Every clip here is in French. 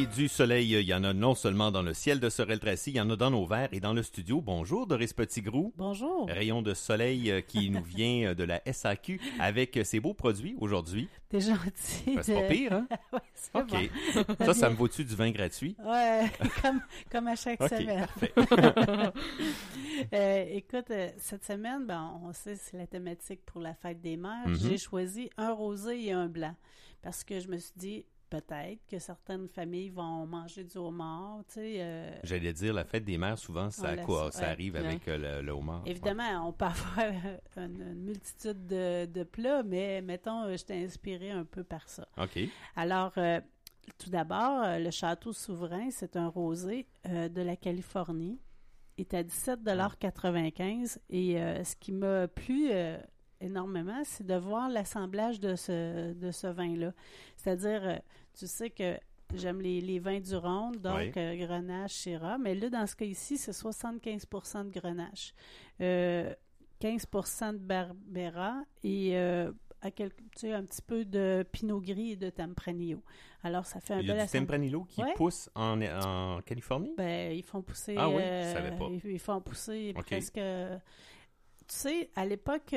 du soleil, il y en a non seulement dans le ciel de Sorel-Tracy, il y en a dans nos verres et dans le studio. Bonjour Doris Petitgrou. Bonjour. Rayon de soleil qui nous vient de la SAQ avec ses beaux produits aujourd'hui. T'es gentil. Ben, c'est pas pire, hein? Ouais, c'est OK. bon. Ça me vaut-tu du vin gratuit? Ouais, comme à chaque OK, semaine. parfait. Écoute, cette semaine, on sait c'est la thématique pour la fête des mères. Mhm. J'ai choisi un rosé et un blanc parce que je me suis dit peut-être que certaines familles vont manger du homard, tu sais. J'allais dire, la fête des mères, souvent, ça arrive avec le homard. Évidemment, on peut avoir une multitude de plats, mais mettons, je t'ai inspiré un peu par ça. OK. Alors, tout d'abord, le Château Souverain, c'est un rosé de la Californie. Il est à 17,95 $. Et ce qui m'a plu énormément, c'est de voir l'assemblage de ce vin-là. C'est-à-dire, tu sais que j'aime les vins du Rhône, donc Grenache, Syrah, mais là, dans ce cas ici, c'est 75% de Grenache, 15% de Barbera et un petit peu de Pinot Gris et de Tempranillo. Alors, ça fait un bel Il y a du assemblage. Tempranillo qui pousse en Californie? Ben, ils font pousser... Ah oui, je savais pas. Ils font pousser OK. presque... Tu sais, à l'époque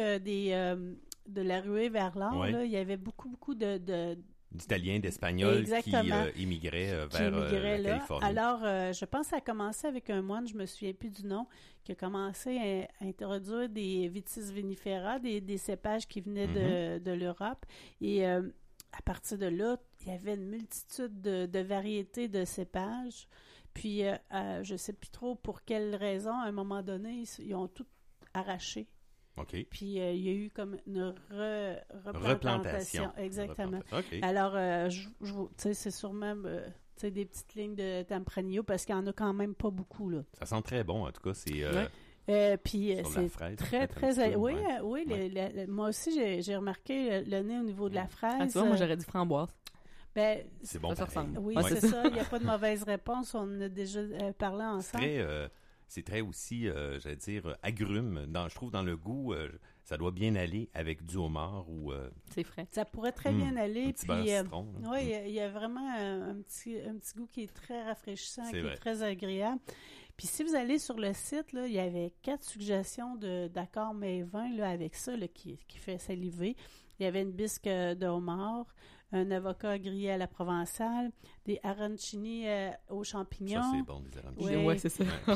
de la ruée vers l'or, là, il y avait beaucoup d'Italiens, d'Espagnols qui Exactement. immigraient vers la Californie. Alors, je pense que ça a commencé avec un moine, je me souviens plus du nom, qui a commencé à introduire des vitis vinifera, des cépages qui venaient de l'Europe. Et à partir de là, il y avait une multitude de variétés de cépages. Puis, je ne sais plus trop pour quelle raison, à un moment donné, ils ont tout arraché. OK. Puis, il y a eu comme une replantation. Exactement. OK. Alors, tu sais, c'est sûrement des petites lignes de Tempranillo parce qu'il n'y en a quand même pas beaucoup, là. Ça sent très bon, en tout cas. C'est puis sur c'est la fraise, très, peut-être très... un petit peu, Oui, ouais. moi aussi, j'ai remarqué le nez au niveau de la fraise. Ah, tu vois, moi, j'aurais dit framboise. Ben, c'est bon, ça pareil. ressemble. oui, Ouais, c'est c'est ça. Il n'y a pas de mauvaise réponse. On en a déjà parlé ensemble. C'est très aussi, j'allais dire, agrume. Je trouve dans le goût, ça doit bien aller avec du homard ou... C'est frais. Ça pourrait très bien aller. Un petit beurre citron. Oui, il y a vraiment un petit goût qui est très rafraîchissant, C'est qui vrai. est très agréable. Puis si vous allez sur le site, là, il y avait 4 suggestions d'accords mets vins là, avec ça là, qui fait saliver. Il y avait une bisque de homard, un avocat grillé à la provençale, des arancini aux champignons. Ça, c'est bon, des arancini. Oui. Ouais, c'est ça. Puis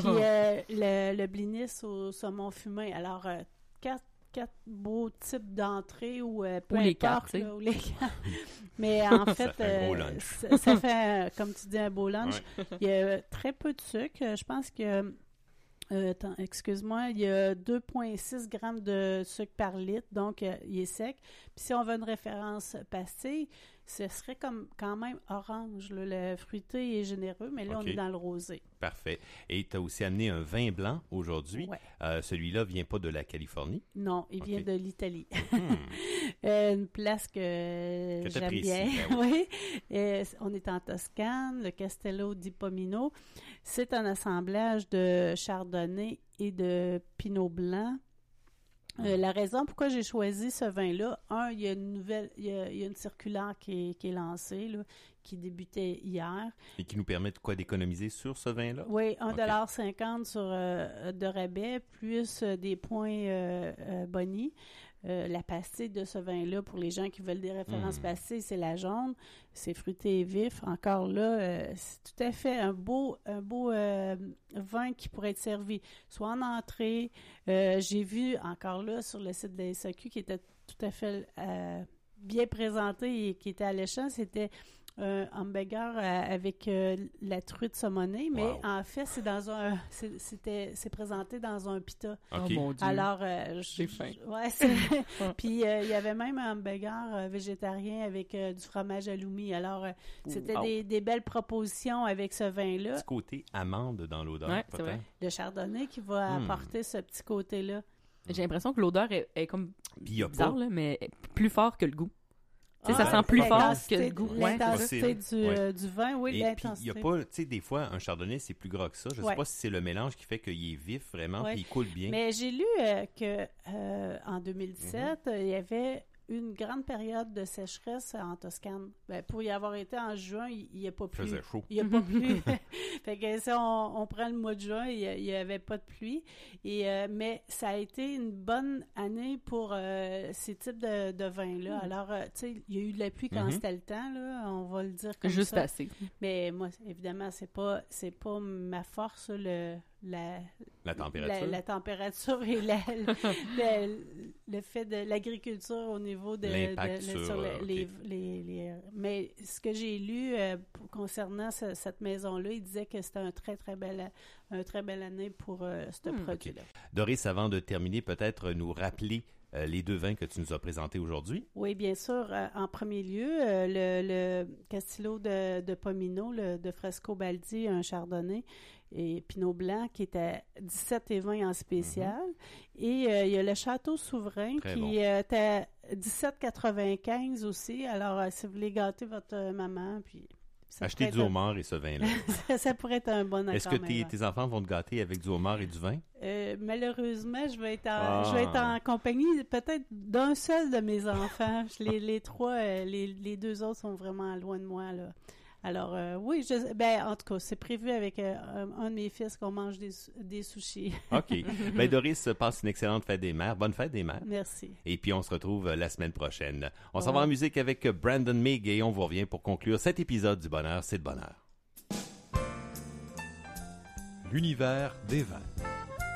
le blinis au saumon fumé. Alors, quatre beaux types d'entrées ou peu Ou les importe, quatre, tu sais. là, ou les quatre. Mais en fait, Ça fait un gros lunch. ça fait, comme tu dis, un beau lunch. Ouais. Il y a très peu de sucre. Je pense que, excuse-moi, il y a 2,6 grammes de sucre par litre, donc il est sec. Puis si on veut une référence pastille, ce serait comme quand même orange. Là. Le fruité est généreux, mais là, OK. on est dans le rosé. Parfait. Et tu as aussi amené un vin blanc aujourd'hui. Ouais. Celui-là vient pas de la Californie. Non, il vient OK. de l'Italie. Hmm. Une place que j'aime t'apprécies, bien. ben Oui. On est en Toscane, le Castello di Pomino. C'est un assemblage de chardonnay et de pinot blanc. La raison pourquoi j'ai choisi ce vin-là, il y a une circulaire qui est lancée, là, qui débutait hier. Et qui nous permet de quoi d'économiser sur ce vin-là? Oui, 1,50 $ de rabais, plus des points Boni. La pastille de ce vin-là, pour les gens qui veulent des références pastilles, c'est la jaune. C'est fruité et vif. Encore là, c'est tout à fait un beau vin qui pourrait être servi soit en entrée. J'ai vu encore là sur le site de la SAQ qui était tout à fait bien présenté et qui était alléchant. C'était un hamburger avec la truite saumonée, mais en fait, c'est présenté dans un pita. OK. Oh mon Dieu. Alors, j'ai faim. Ouais, puis il y avait même un hamburger végétarien avec du fromage halloumi. Alors, c'était des belles propositions avec ce vin-là. Petit côté amande dans l'odeur, Ouais, c'est peut-être. vrai. Le chardonnay qui va apporter ce petit côté-là. J'ai l'impression que l'odeur est comme Puis il y a bizarre, pas... là, mais plus fort que le goût. Tu sais, ça Ah, sent plus fort l'intensité que le goût. Ouais, L'intensité c'est du vin, oui, Et puis, il l'intensité. n'y a pas, tu sais, des fois, un chardonnay, c'est plus gras que ça. Je ne sais pas si c'est le mélange qui fait qu'il est vif, vraiment, puis il coule bien. Mais j'ai lu que en 2017, il y avait eu une grande période de sécheresse en Toscane. Ben, pour y avoir été en juin, il n'y a pas plu. Il faisait chaud. Il n'y a pas plu. Fait que si on prend le mois de juin, il n'y avait pas de pluie. Mais ça a été une bonne année pour ces types de vins-là. Alors, tu sais, il y a eu de la pluie quand c'était le temps, là, on va le dire comme Juste ça. assez. Mais moi, évidemment, c'est pas ma force, La température. La température et le fait de l'agriculture au niveau de l'impact sur OK. mais ce que j'ai lu concernant cette maison-là, il disait que c'était un très belle année pour ce produit-là. Doris, avant de terminer, peut-être nous rappeler les 2 vins que tu nous as présentés aujourd'hui. Oui, bien sûr. En premier lieu, le Castillo de Pomino, de Fresco Baldi, un chardonnay et Pinot Blanc qui est à 17 et 20 en spécial. Et il y a le Château Souverain Très qui bon. est à 17,95 aussi. Alors, si vous voulez gâter votre maman, puis ça Acheter pourrait du être homard et ce vin-là. ça pourrait être un bon accord. Est-ce que tes enfants vont te gâter avec du homard et du vin? Malheureusement, je vais être Ah. en compagnie peut-être d'un seul de mes enfants. Les trois, les 2 autres sont vraiment loin de moi, là. Alors, oui, en tout cas, c'est prévu avec un de mes fils qu'on mange des sushis. OK. Ben Doris, passe une excellente fête des mères. Bonne fête des mères. Merci. Et puis, on se retrouve la semaine prochaine. On s'en Ouais. va en musique avec Brandon Mig et on vous revient pour conclure cet épisode du Bonheur, c'est de bonheur. L'univers des vins.